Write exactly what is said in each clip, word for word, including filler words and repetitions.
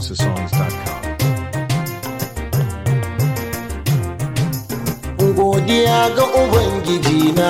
hausa songs dot com. Godiya ga Ubangiji na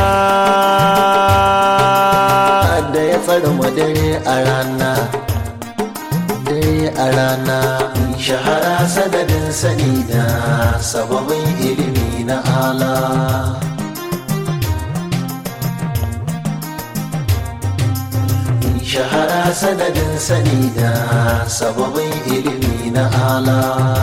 da ya tsare mu dare a rana, dare a rana. Shahara sadadin sani da sababin ilimi na ala. Shahara sadadin sani da sababin ilimi na ala.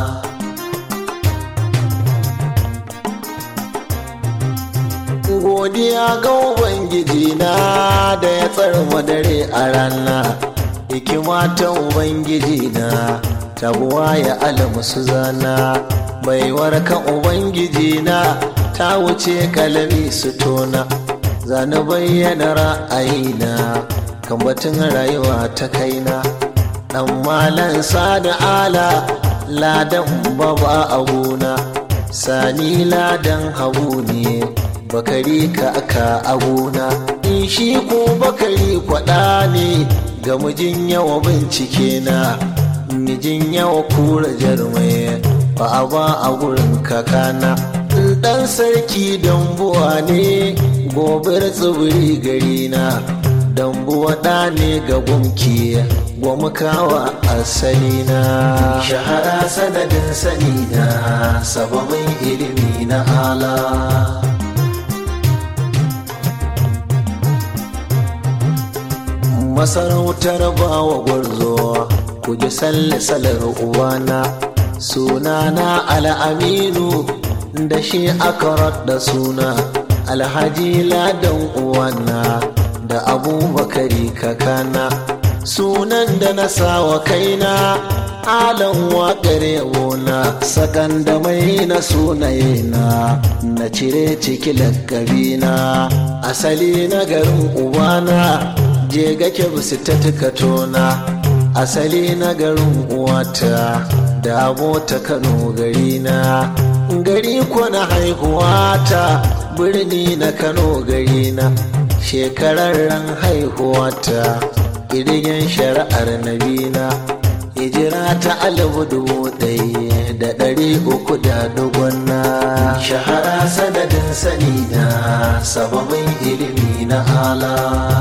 Godiya ga Ubangiji na da ya tsare mu dare a rana, hikima ta Ubangiji na tabuwa ya alamu su zana, baiwar ka Ubangiji na ta wuce kalami su tona, zana bayyana ra'ayina kan batun rayuwa ta kaina. Dan malan sada ala ladan baba a gona, sani ladan hagu ne bakari ka aka agona. In shi ko bakari kwaɗa ne ga mijin yawa bincike na, mijin yawa kura jarmai ba a ba a gurin kakana. Dan sarki dambuwa ne gobar tsibiri gari na, dambuwa ɗa ne ga gumki gwamkawa asali na. Shahara sanadin sani na sababin ilimi na ala. Masarautar bawa gwarzo ku ji sallasalar uwana, sunana al'aminu da shi aka radda suna alhaji ladan uwana da abubakari kakana. Sunan da na sawa kaina alan waƙar yabona, sakan da mai na sunayena na cire ciki lakabina. Asali na garin ubana je ga kebsi ta tukatona, asali na garin uwata da abota Kano gari na. Gari ko na haihuwata birni na Kano gari na, shekararren haihuwata ƙirgin shari'ar nabina. Hijira ta alifu dubu ɗaya da ɗari uku da dugwanna. Shahara sanadin sani na sababin ilimi na ala.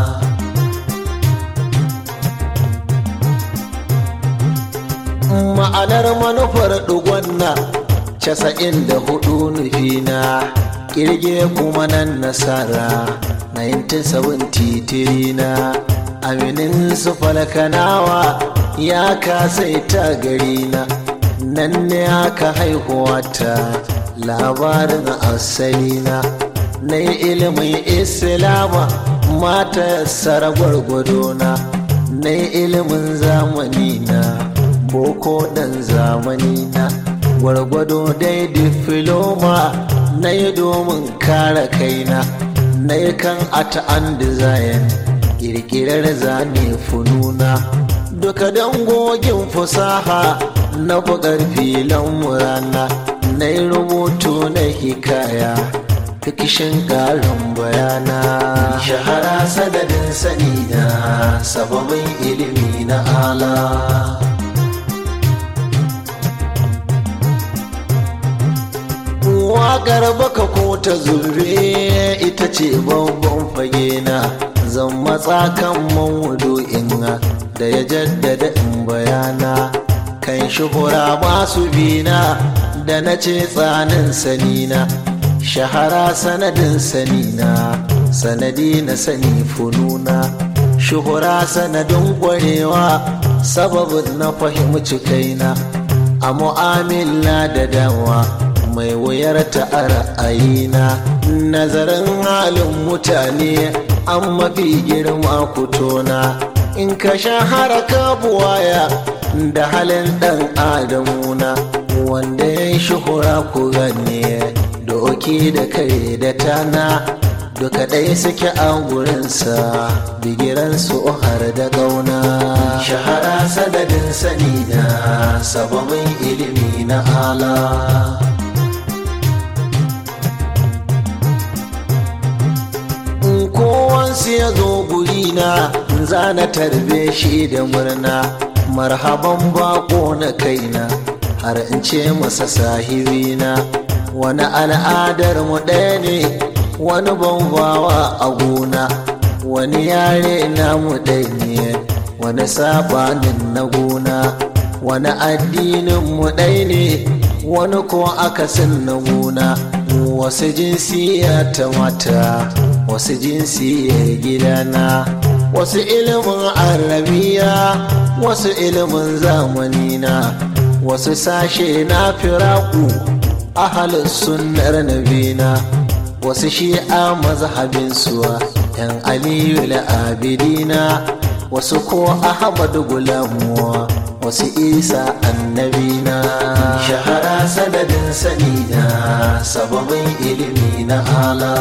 Ma'anar manufar ɗugwanna casa'in da hudu nufina, kirge kuma nan nasara nineteen seventy-three na. Aminin su falkanawa ya kasaita gari na, nan ne aka haihuwata labarin asali na. Na yi ilimin islama mata yassara gwargwado na, na yi ilimin zamani na boko dan zamani na, gwargwado dai difiloma na yi domin kare kaina. Na yi kan ata an dizayen kirkirar zane fununa, duka dangogin fusaha na bugar filan murana. Na yi rubutu na hikaya fikishin ƙarin bayana. Shahara sanadin sani na sababin ilimi na ala. Waƙar baka ko ta zurre ita ce babban fage na, zan matsa kan mawudu'in da ya jaddada in bayana. Kan shuhura masu bina da na ce tsanin sanina, shahara sanadin sanina sanadi na sani fununa. Shuhura sanadin gwarewa sababin na fahimci kaina, a mu'amala da dawa mai wuyar ta a ra'ayina. Nazarin halin mutane an mafi girma kutona, in ka shahara ka buwaya da halin ɗan adamuna. Wanda ya yi shuhura ku gane doki da kai da tana, duka ɗaya suke a gurinsa bigiransu har da ƙauna. Shahara sanadin sani da sababin ilimi na ala. Kowansu ya zo gurina zana tarbe shi da murna, marhaban bako na kaina har in ce masa sahibina. Wani al'adar mu ɗaya ne, wani bambawa a gona, wani yare na mu ɗaya ne, wani sabanin na gona, wani addinin mu ɗaya ne, wani ko akasin na gona. Wasu jinsiya ta mata, wasu jinsiyar gidana, wasu ilimin arabiya, wasu ilimin zamanina, wasu sashe na firaku ahalin sunnar nabina, wasu shi'a mazhabinsu yan aliyu la'abidina, wasu ko ahmadu gulamuwa, wasu isa annabina. Shahara sanadin sanina, sababin ilimi na ala.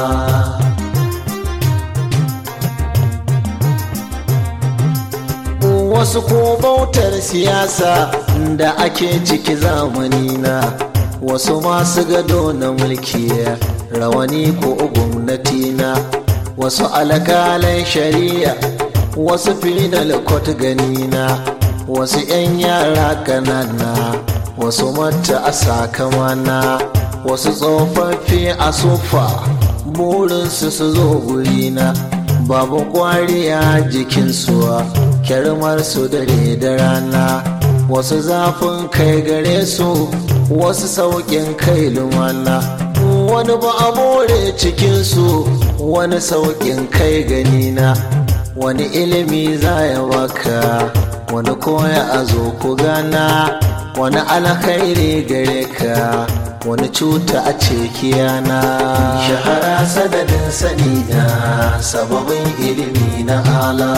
Wasu ko bautar siyasa da ake ciki zamanina, wasu masu gado na mulki rawani ko gwamnatina, wasu alƙalan shari'a, wasu final court ganina, wasu 'yan yara ƙanana, wasu mata a sakamana, wasu tsofaffi a sofa burinsu su zo gurina, babu kwariya jikinsu kyarmarsu dare da rana, wasu zafin kai gare su, wasu sauƙin kai lumana, wani ba a more cikinsu, wani sauƙin kai ganina, wani ilimi za ya baka, wani koya a zo ku gana, wani alkhairi gare ka, wani cuta a cekiyana. Shahara sadadin sani na, sababin ilimi na ala.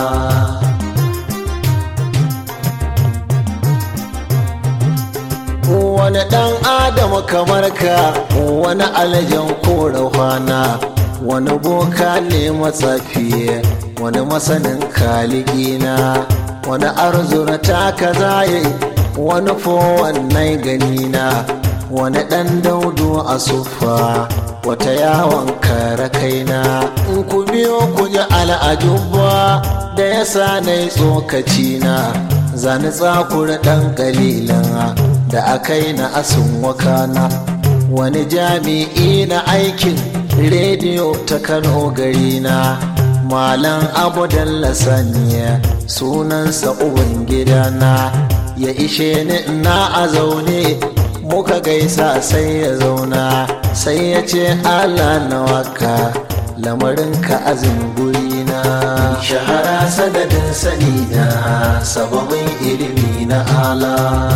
Wani ɗan adam kamar ka, wani aljan ko rauhana, wani boka ne matsafi, wani masanin kaligina, wani arzurata ka zaye, wani fo wannan ganina, wani ɗan daudu a sufa, wata yawon kare kaina. In ku biyo ku ji al'ajubba da ya sa na yi tsokacina, zani tsakura ɗan ƙalilan da aka yi na asin wakana. Wani jami'i na aikin rediyo ta Kano garina, Malam Abu Dalla Saniya sunansa uban gidana, ya ishe ni na a zaune muka gaisa sai ya zauna, sai ya ce Allah na waka lamarinka azin gurina. Shahara sadadin sani na, sababin ilimi na ala.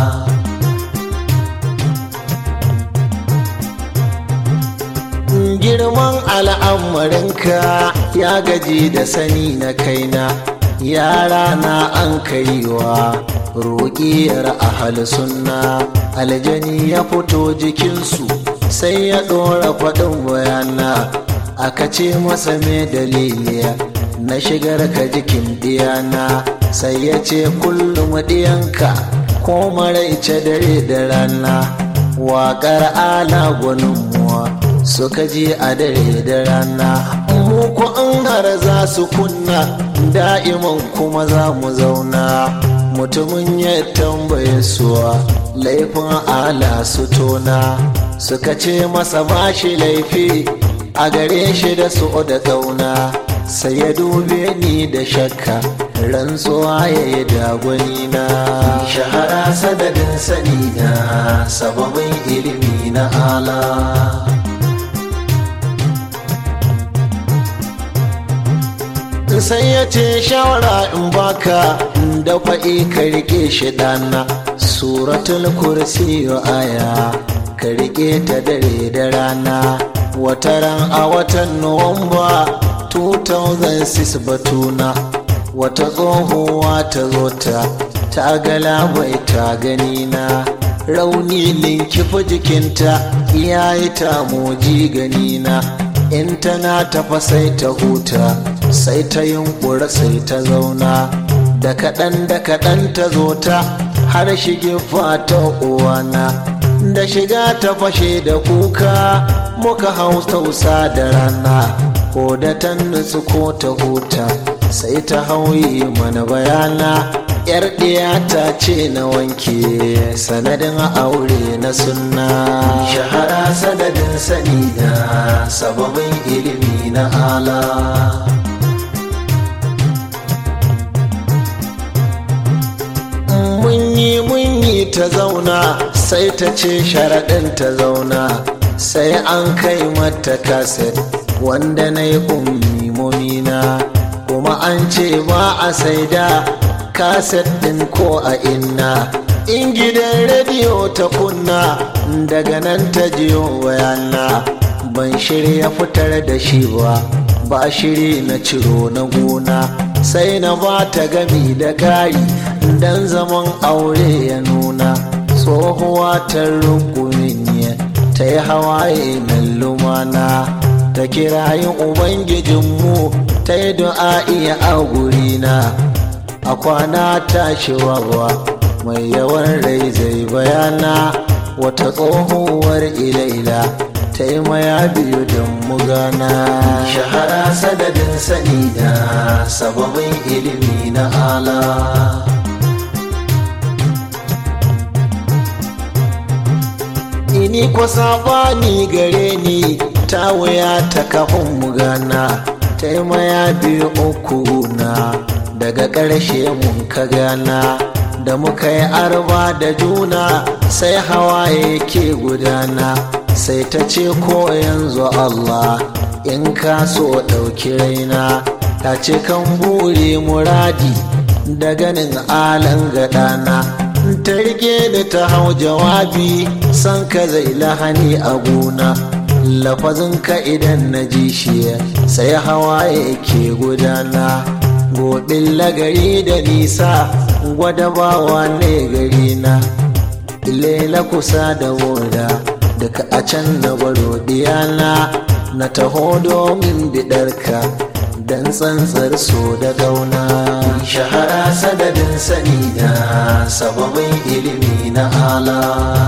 Girman al'amarinka ya gaji da sani na kaina, yara na an kaiwa roƙiyar ahal sunna, aljani ya fito jikinsu sai ya ɗora faɗin bayana, aka ce masa me dalili na shigar ka jikin diyana, sai ya ce kullum diyanka ko maraice dare da rana, waƙar ala gwaninmuwa suka ji a dare da rana, mu ko in har za su kunna da'iman kuma za mu zauna. Mutumin ya tambaye suwa laifin ala su tona, suka ce masa bashi laifi a gare shi da su da kauna, sai ya dube ni da shakka rantsuwa ya yi dagwani na. Shahara sadadin sani na, sababin ilimi na ala. Sai ya ce shawara in baka da fa'i ka rike shi dana, suratul kursi aya ka rike ta dare da rana. Wataran a watan Nuwamba dubu biyu da shida batuna, wata tsohuwa ta zo ta ta galabai ta ganina, rauni linkifa jikinta iyayi ta moji ganina, in tana tafa sai ta huta, sai ta yunkura sai ta zauna, da kaɗan da kaɗan ta zo ta har shige fata uwana, da shiga ta fashe da kuka muka hau tausa da rana, ko da ta nutsu ko ta huta sai ta hauyi mana bayana, yar ɗiyata ce na wanke sanadin aure na sunna. Shahara sanadin sani na sababin ilimi na ala. Munyi munyi ta zauna sai ta ce sharaɗin ta zauna, sai an kai mata kaset wanda na yi ummi momina, kuma an ce ba a saida kaset ɗin ko a inna. In gidan rediyo ta kunna daga nan ta jiyo bayana, ban shirya fitar da shi ba, ba shiri na ciro na gona, sai na ba ta gami da kari dan zaman aure ya nuna. Tsohuwa ta rukunin ta yi hawaye na lumana, ta kirayin ubangijinmu ta yi du'a'i a gurina. A kwana tashi wawa mai yawan rai zai bayana, wata tsohuwar ilaila ta yi maya biyu don mugana. Shahara sanadin sani na sababin ilimi na ala. Ini kwa sabani gare ni ta wuya ta kafin mugana, ta yi maya biyu uku na daga ƙarshe mun ka gana. Da muka yi arba da juna sai hawaye ke gudana, sai ta ce ko yanzu Allah in ka so ɗauki raina. Ta ce kan buri muradi da ganin alan gaɗana, ta rike da ta hau jawabi san ka zai lahani a gona. Lafazin ka idan na ji shi sai hawaye ke gudana. Gobin lagari da nisa gwada bawa ne gari na, lela kusa da woda daga a can na baro diyana. Na taho domin biɗarka dan tsantsar so da gauna. Shahara sanadin sani na sababin ilimi na ala.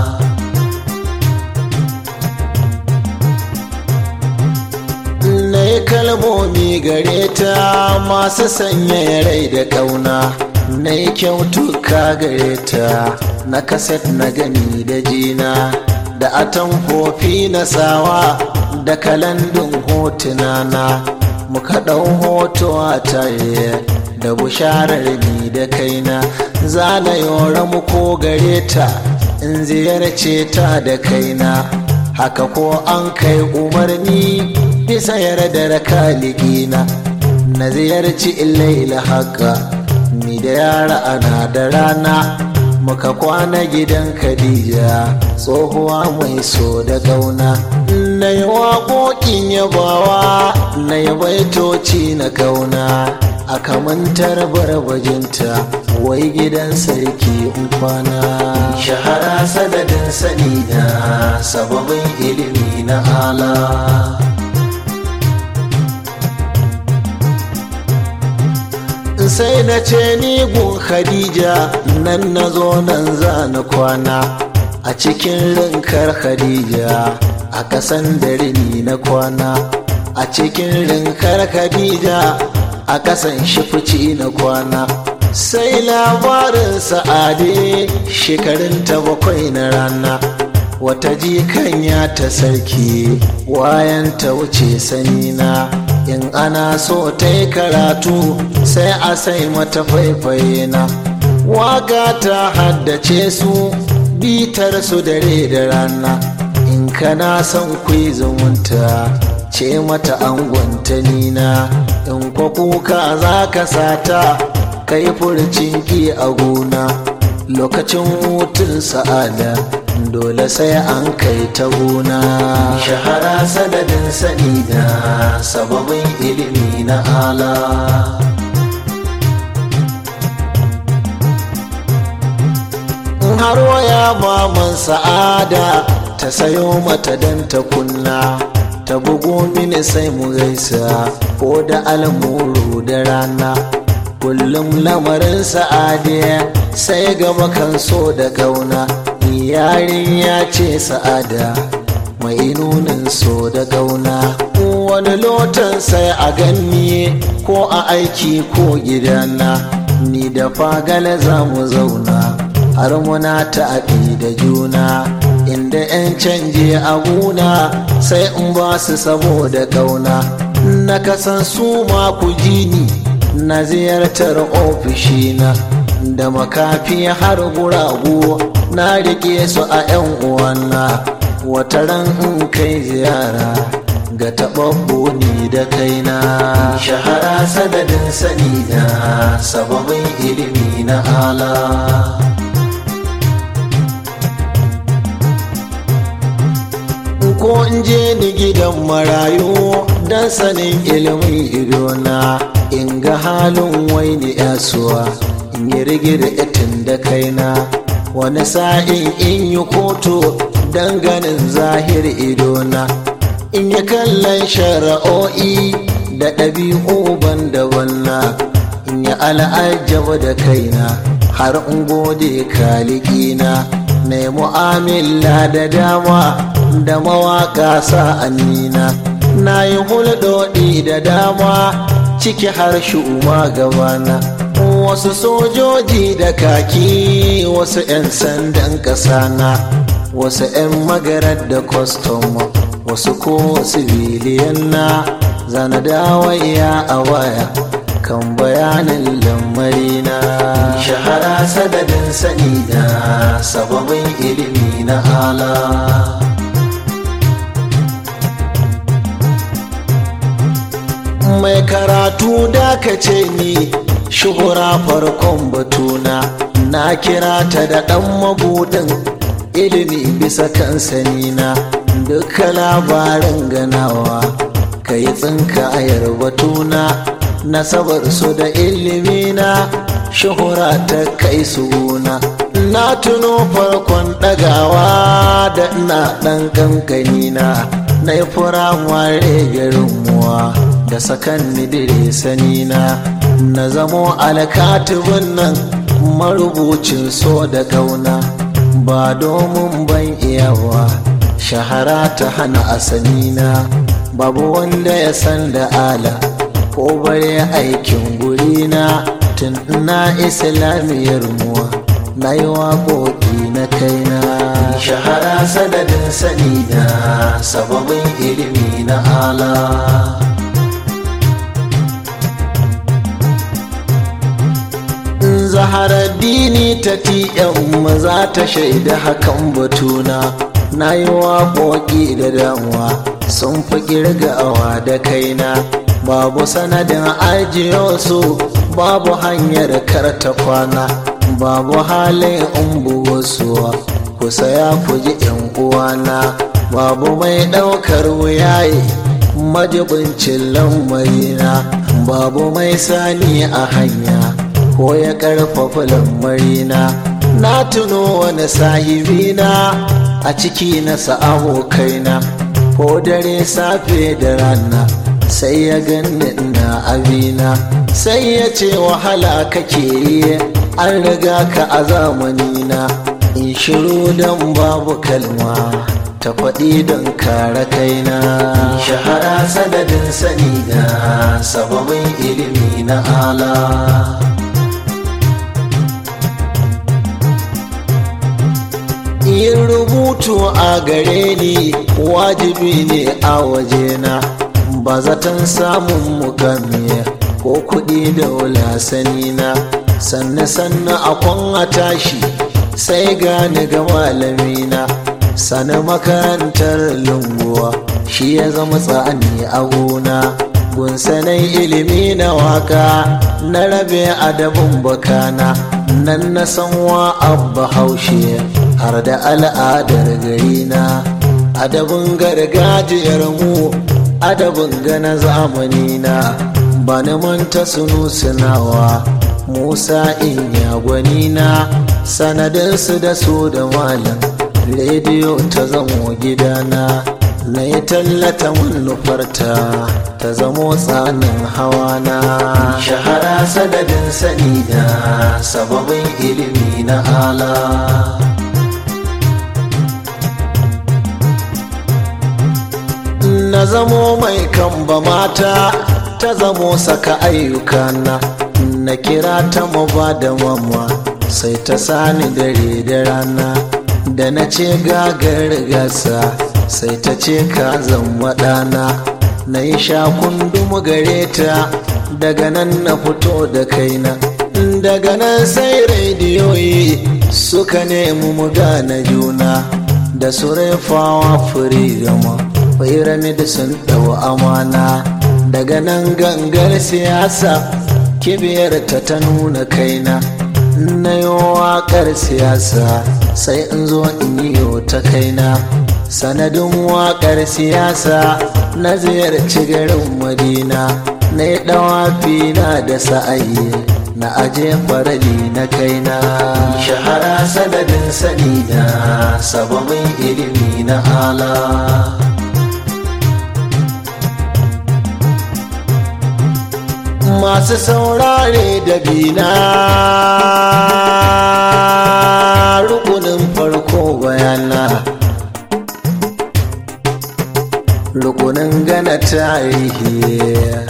Na yi kalmomi gare ta masu sanyaya rai da kauna, na yi kyautuka gare ta na kaset na gani da jina, da atamfofi na sawa da kalandun hotuna na. Muka ɗau hoto a tare da busharar ni da kaina, zana yora muko gare ta in ziyarce ta da kaina. Haka ko an kai umarni bisa yardar kaligina, na ziyarci ilaila haka ni da yara ana da rana. Muka kwana gidan Khadija tsohuwa mai so da gauna. Na yi waƙoƙin yabawa na yi baitoci na kauna, a kamantar barbajinta wai gidan sarki in kwana. Shahara sanadin sani na sababin ilimi na ala. Sai na ce ni gun Khadija nan na zo nan za na kwana, a cikin rinkar Khadija a kasan dare ni na kwana. A cikin rinkar Khadija a kasan shifici na kwana. Sai labarin sa'ade shekarun ta bakwai na rana, wata jikanya ta sarki wayan ta wuce sanina. In ana so ta yi karatu sai a sai mata faifaye na, waka ta haddace su bitar su dare da rana. In kana son kuyi zumunta ce mata angonta nina, in kwa kuka za ka sata kai furcin ki a gona. Lokacin hutun sa'ada dole sai an kai ta gona. Shahara sanadin sani na sababin ilimi na ala. Har waya maman sa'ada ta sayo mata dan ta kunna, ta bugo mini sai mu gaisa ko da almuru da rana. Kullum lamarin sa'adiya sai gaba kan so da kauna. Yarin ya ce sa'ada mai nunin so da kauna, wani lotan sai a ganni ko a aiki ko gidana. ni da fagala za mu zauna har muna ta'aɗi da juna inda 'yan canje a guna sai in ba su saboda ƙauna na kasan su ma ku ji ni na ziyartar ofishina da makafi har guragu na rike su a 'yan uwana wata ran in kai ziyara ga taɓaɓɓu ni da kaina shahara sanadin sani na sababin ilimi na ala ko in je ni gidan marayu don sanin ilimin idona in ga halin waini yasuwa in yi rigir itin da kaina wani sa'in in yi koto don ganin zahir idona in yi kallon shara'o'i da ɗabi'u ban da banna in yi al'ajaba da kaina har in gode kalikina na yi mu'amala da dama da mawaka sa'anina na yi hulɗoɗi da dama ciki har shuma gabana wasu sojoji da kaki wasu 'yan sandan ƙasana wasu 'yan magarar da kwastom wasu ko sibiliyan na zana dawaya a waya kan bayanin lamarina shahara sadadin sani na sababin ilimi na ala mai karatu da ka ce ni shuhura farkon batuna na kira ta da ɗan mabudin ilimi bisa kan sanina duka labarin ganawa ka yi tsinka ayar batuna nasabar su da ilimina shuhura ta kai suna na tuno farkon ɗagawa da ina ɗan kankanina na yi firamare garinmuwa da sakan nidire sanina na zamo alkatibin nan marubucin so da kauna ba domin ban iyawa shahara ta hana asanina babu wanda ya san da ala ko bare aikin gurina tun ina islamiyar muwa na yi waƙoƙi na kaina shahara sadadin sani na sababin ilimi na ala zaharar dini ta tiyan maza ta shaida hakan batuna na yi waƙoƙi da damuwa sun fi ƙirgawa da kaina babu sanadin ajiyo su babu hanyar karta kwana babu halin umbuwarsuwa ku saya ku ji yan uwana babu mai ɗaukar wuyaye majibincin lamarina babu mai sani a hanya ko ya ƙarfafa lamarina na tuno wani sahibina a ciki nasa abokaina ko dare safe da rana sai ya ganni na abina sai ya ce wahala kake yi an riga ka a zamanina in shiru don babu kalma ta faɗi don kare kaina shahara sanadin sani na sababin ilimi na ala yin rubutu a gare ni wajibi ne a wajena ba zaton samun mukamiya ko kuɗi da wulasanina sannan sannan akwan a tashi sai gani ga malamina sana makarantar lunguwa shi ya zama tsani a gona gunsanai ilimi na waka na rabe adabin bakana nan na san wa abba haushe har da al'adar garina adabin gargajiyar mu adabin gana zamanina ba na manta sunu sunawa musa in ya gwanina sanadinsu da su da malam rediyo ta zamo gidana na yi tallata manufarta ta zamo tsanin hawana shahara sanadin sani da sababin ilimi na ala na zamo mai kamba mata ta zamo saka ayyukana na kira ta mu ba da mama sai ta sani dare da rana da na ce gagar gasa sai ta ce ka zama ɗana na yi sha kundum gare ta daga nan na fito da kaina daga nan sai rediyoyi suka nemi mu gane juna da su refawa firigama pyramid sun ɗau amana daga nan gangar siyasa kibiyar ta ta nuna kaina na yi waƙar siyasa sai in zo in yi ta kaina sanadin waƙar siyasa na ziyarci garin madina na yi ɗawafi na da sa'ayi na aje farali na kaina shahara sanadin sani na sababin ilimi na ala masu saurare da bina rukunin farko bayana rukunin gana tarihi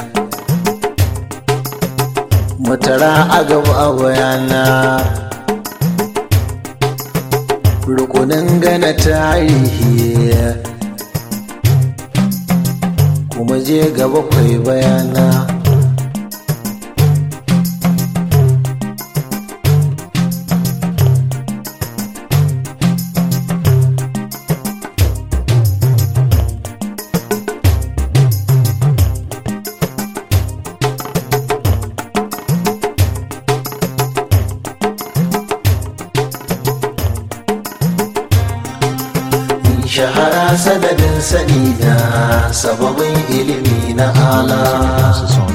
mutara a gaba bayana rukunin gana tarihi kuma je gaba kwai bayana shahara sanadin sani na sababin ilimi na ala